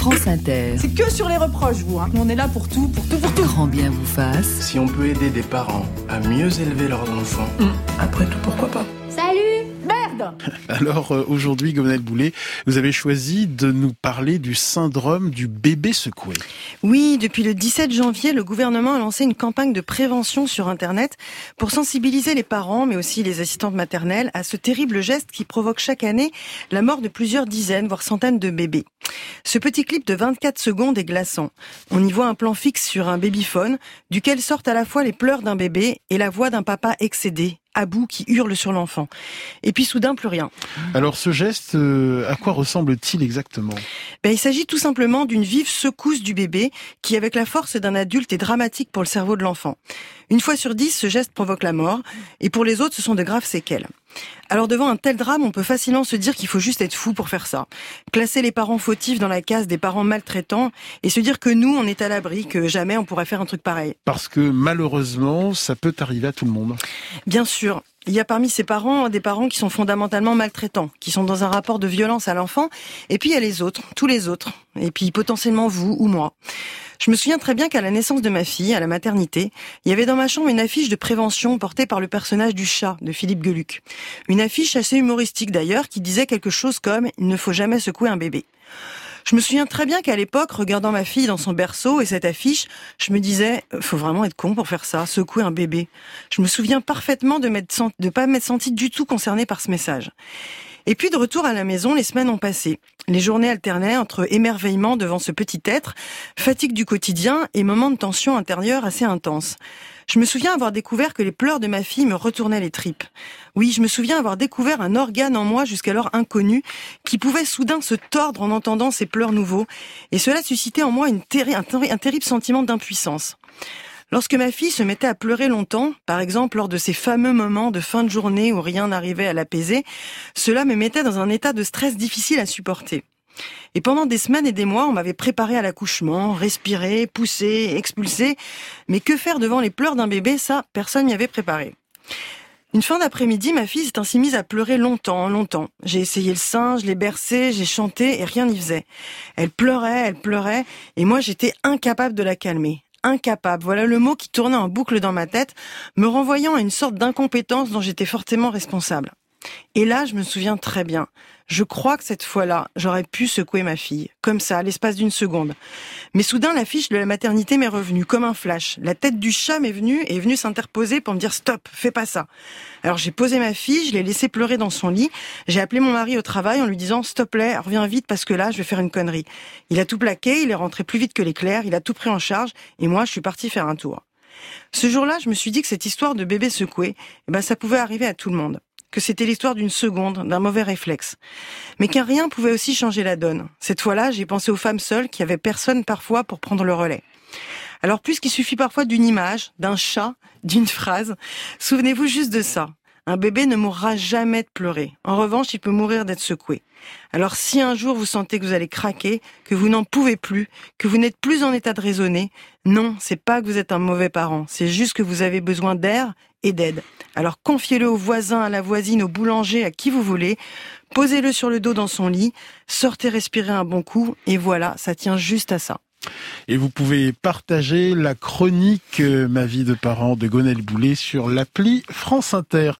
France Inter. C'est que sur les reproches, vous. On est là pour tout. Grand bien vous fasse. Si on peut aider des parents à mieux élever leurs enfants, après tout, pourquoi pas ? Salut. Merde. Alors aujourd'hui, Gonel Boulet, vous avez choisi de nous parler du syndrome du bébé secoué. Oui, depuis le 17 janvier, le gouvernement a lancé une campagne de prévention sur Internet pour sensibiliser les parents, mais aussi les assistantes maternelles, à ce terrible geste qui provoque chaque année la mort de plusieurs dizaines, voire centaines de bébés. Ce petit clip de 24 secondes est glaçant. On y voit un plan fixe sur un babyphone, duquel sortent à la fois les pleurs d'un bébé et la voix d'un papa excédé, à bout, qui hurle sur l'enfant. Et puis soudain, plus rien. Alors ce geste, à quoi ressemble-t-il exactement ? Il s'agit tout simplement d'une vive secousse du bébé qui, avec la force d'un adulte, est dramatique pour le cerveau de l'enfant. Une fois sur 10, ce geste provoque la mort, et pour les autres, ce sont de graves séquelles. Alors devant un tel drame, on peut facilement se dire qu'il faut juste être fou pour faire ça. Classer les parents fautifs dans la case des parents maltraitants et se dire que nous, on est à l'abri, que jamais on pourrait faire un truc pareil. Parce que malheureusement, ça peut arriver à tout le monde. Bien sûr. Il y a parmi ces parents des parents qui sont fondamentalement maltraitants, qui sont dans un rapport de violence à l'enfant, et puis il y a les autres, tous les autres, et puis potentiellement vous ou moi. Je me souviens très bien qu'à la naissance de ma fille, à la maternité, il y avait dans ma chambre une affiche de prévention portée par le personnage du chat de Philippe Geluck. Une affiche assez humoristique d'ailleurs, qui disait quelque chose comme « Il ne faut jamais secouer un bébé ». Je me souviens très bien qu'à l'époque, regardant ma fille dans son berceau et cette affiche, je me disais, faut vraiment être con pour faire ça, secouer un bébé. Je me souviens parfaitement de pas m'être sentie du tout concernée par ce message. Et puis de retour à la maison, les semaines ont passé. Les journées alternaient entre émerveillement devant ce petit être, fatigue du quotidien et moments de tension intérieure assez intenses. Je me souviens avoir découvert que les pleurs de ma fille me retournaient les tripes. Oui, je me souviens avoir découvert un organe en moi jusqu'alors inconnu qui pouvait soudain se tordre en entendant ces pleurs nouveaux. Et cela suscitait en moi un terrible sentiment d'impuissance. Lorsque ma fille se mettait à pleurer longtemps, par exemple lors de ces fameux moments de fin de journée où rien n'arrivait à l'apaiser, cela me mettait dans un état de stress difficile à supporter. Et pendant des semaines et des mois, on m'avait préparé à l'accouchement, respiré, poussé, expulsé. Mais que faire devant les pleurs d'un bébé, ça, personne m'y avait préparé. Une fin d'après-midi, ma fille s'est ainsi mise à pleurer longtemps. J'ai essayé le sein, je l'ai bercée, j'ai chanté et rien n'y faisait. Elle pleurait, et moi j'étais incapable de la calmer. Incapable, voilà le mot qui tournait en boucle dans ma tête, me renvoyant à une sorte d'incompétence dont j'étais fortement responsable. Et là, je me souviens très bien. Je crois que cette fois-là, j'aurais pu secouer ma fille, comme ça, à l'espace d'une seconde. Mais soudain, l'affiche de la maternité m'est revenue, comme un flash. La tête du chat est venue s'interposer pour me dire « Stop, fais pas ça ». Alors j'ai posé ma fille, je l'ai laissée pleurer dans son lit. J'ai appelé mon mari au travail en lui disant « S'il te plaît, reviens vite parce que là, je vais faire une connerie ». Il a tout plaqué, il est rentré plus vite que l'éclair, il a tout pris en charge et moi, je suis partie faire un tour. Ce jour-là, je me suis dit que cette histoire de bébé secoué, ça pouvait arriver à tout le monde. Que c'était l'histoire d'une seconde, d'un mauvais réflexe. Mais qu'un rien pouvait aussi changer la donne. Cette fois-là, j'ai pensé aux femmes seules qui avaient personne parfois pour prendre le relais. Alors puisqu'il suffit parfois d'une image, d'un chat, d'une phrase, souvenez-vous juste de ça. Un bébé ne mourra jamais de pleurer. En revanche, il peut mourir d'être secoué. Alors si un jour vous sentez que vous allez craquer, que vous n'en pouvez plus, que vous n'êtes plus en état de raisonner, non, c'est pas que vous êtes un mauvais parent, c'est juste que vous avez besoin d'air et d'aide. Alors confiez-le au voisin, à la voisine, au boulanger, à qui vous voulez, posez-le sur le dos dans son lit, sortez respirer un bon coup, et voilà, ça tient juste à ça. Et vous pouvez partager la chronique Ma vie de parent de Gonel Boulet sur l'appli France Inter.